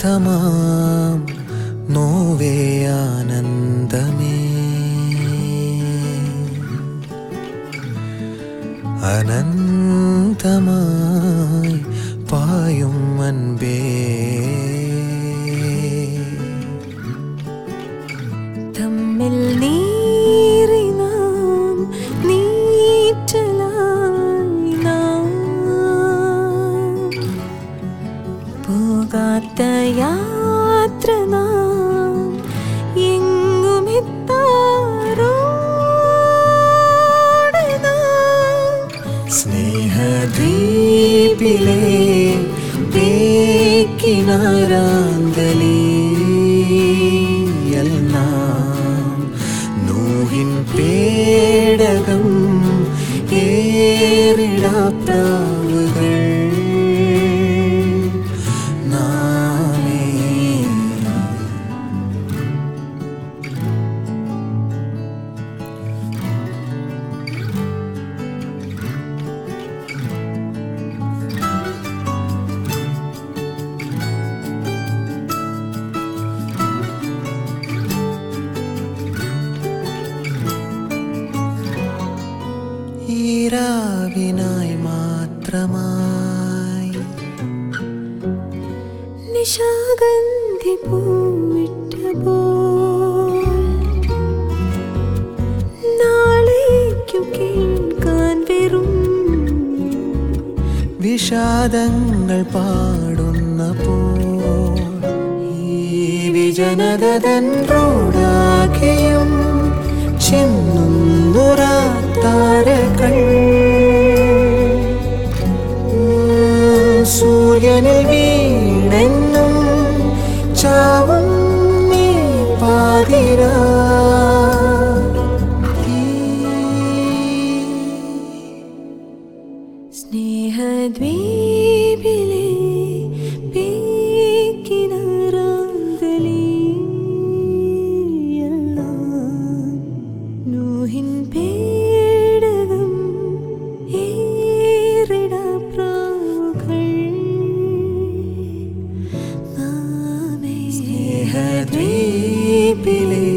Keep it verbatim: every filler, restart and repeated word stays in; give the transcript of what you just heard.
ശാന്തമാം no way ആനന്ദമേ അനന്തമായി പായും അൻപേ തമ്മിൽ നീറി നാം നീറ്റലായി നാം പോകാത്ത യാത്ര നാം എങ്ങുമെത്താറോട് നാം സ്നേഹദ്വീപിലെ തേക്കിനാരാന്തലിൽ നാം നൂഹിൻ പേടകം ഏറിടാപ്രാവുകൾ നാമേ ഈരാവിനായി മാത്രമായി നിശാഗന്ധി പൂവിട്ട പോൽ നാളേക്കു കേൾക്കാൻ വെറും വിഷാദങ്ങൾ പാടുന്ന പോൽ ഈ വിജനതൻ റോഡാകെയും ചെന്നുറാത്താരകൾ സൂര്യനെ വീണെന്നും ചാവും നീ പാതിരാ സ്നേഹദ്വീപിലെ പേക്കിനാരാന്തലിൽ നാം നൂഹിൻ പേടകം ഏറിടാപ്രാവുകൾ നാമേ സ്നേഹദ്വീപിലെ